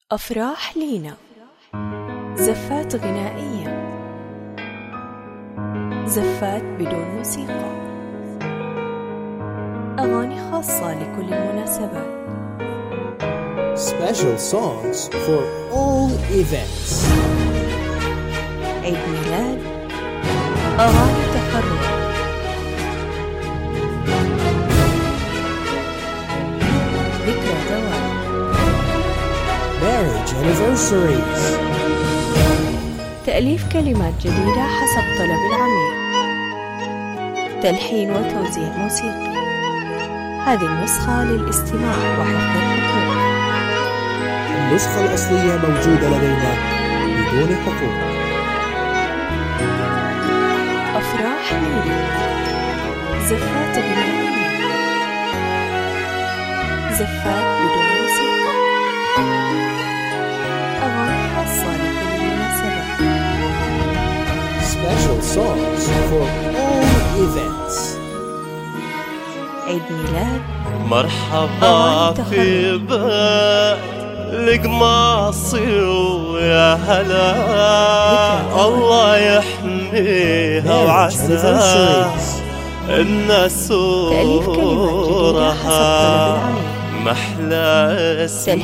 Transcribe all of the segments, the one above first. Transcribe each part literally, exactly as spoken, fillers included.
أفراح لينا، زفات غنائية، زفات بدون موسيقى، أغاني خاصة لكل المناسبات. Special songs for all events. عيد ميلاد، أغاني تخرج، ذكرى زواج، Marriage anniversaries. تأليف كلمات جديدة حسب طلب العميل، تلحين وتوزيع موسيقي. هذه النسخة للاستماع وحفظ الحقوق. النسخة الأصلية موجودة لدينا بدون حقوق. أفراح لينا، زفات غنائية، زفات بدون موسيقى، أغاني خاصة لكل المناسبات. Special songs for all events. عيد ميلاد، مرحبا في بيت القماصي ويا هلا، الله يحميها وعسى ان سورها محلى اسم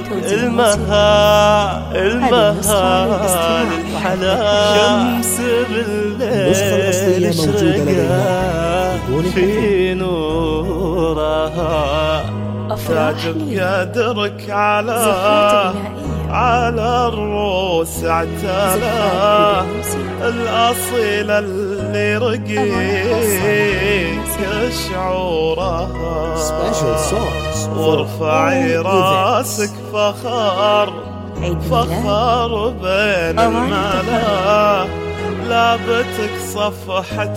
المها المها الحلا، شمس بالليل شرقت في نورها، تعجب قدرك على على الروس اعتلى الأصيلة اللي رقيك شعورها، وارفعي راسك فخر فخر بين الملا، لابتك صفحة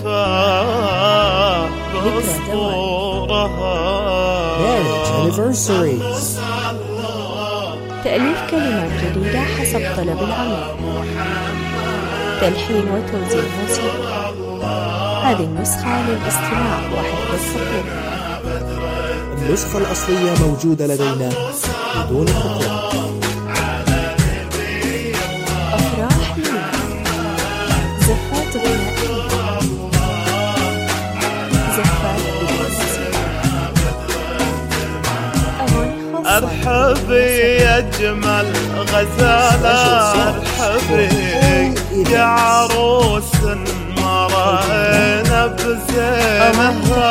وفاء بأسطورها. Marriage anniversaries. تأليف كلمات جديدة حسب طلب العميل، تلحين وتوزيع موسيقى. هذه النسخة للاستماع وحفظ الحقوق. النسخة الأصلية موجودة لدينا بدون حقوق. أفراح لينا، زفات غنائية، زفات بدون موسيقى، أغاني خاصة. ارحبي يا جمال غزالة، ارحبي يا عروس ما رأينا بزينها،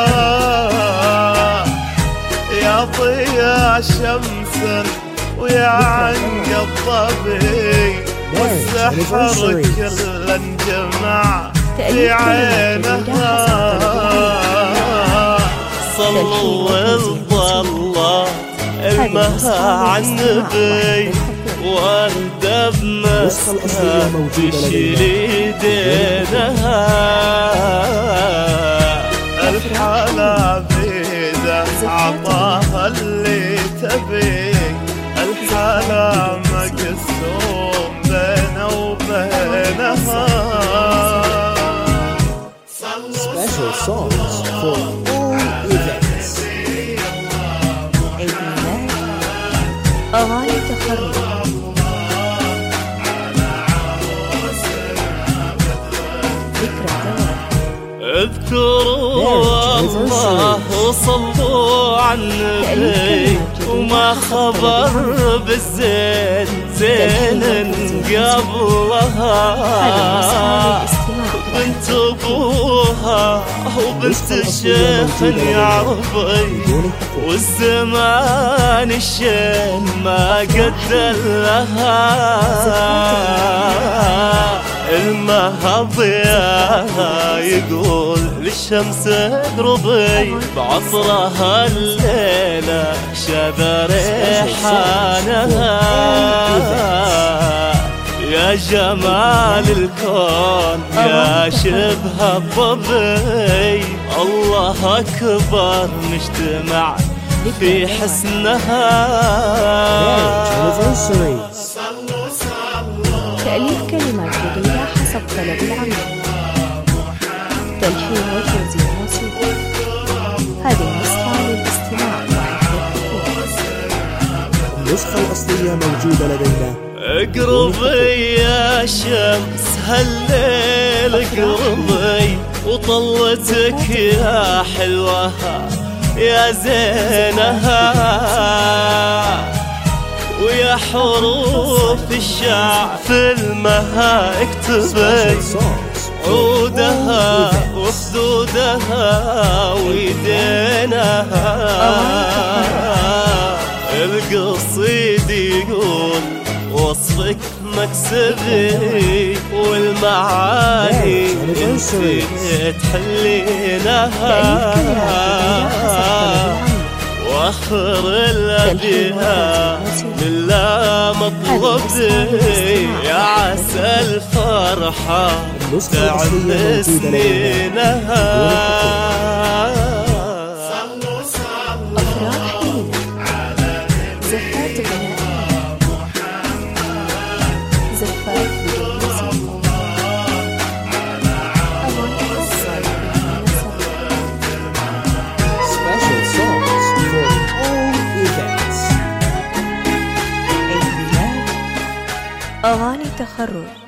يا ضيا شمس ويا عنق الضبي، والسحر كله انجمع في عينها. صلوا الضالات المها عن النبي، وردة بمسكها تشيل ايدينها، الحلا بيده عطاها اللي تبي، الحلا مقسوم بينه وبينها. Special songs for all events. عيد ميلاد، أغاني تخرج، ذكرى زواج. اذكروا الله وصلوا على النبي، وما خبر بالزين زين قبلها، بنت ابوها وبنت الشيخ يعرفي، والزمان الشين ما قدر لها، المهضية يقول للشمس اقربي، بعصرها الليلة شذ ريحانها، يا جمال الكون يا شبه الضبي، الله أكبر نجتمع في حسنها. تأليف كلمات جديدة حسب طلب العميل، تلحين وتوزيع موسيقى. هذه النسخة للاستماع وحفظ الحقوق. النسخة الأصلية موجودة لدينا. اقربي يا شمس هالليل اقربي، وطلتك يا حلوها يا زينها، ويا حروف الشعر في المها اكتبي عودها وخدودها ويدينها. القصيد يقول وصفك مكسبي، والمعاني انتي تحلينها، واخر الابيات لله مطلبي، يا عسى الفرحة تعد سنينها. زفات غنائية، زفات بدون موسيقى، أغاني خاصة بالمناسبات، Special songs for all events. عيد ميلاد، أغاني تخرج.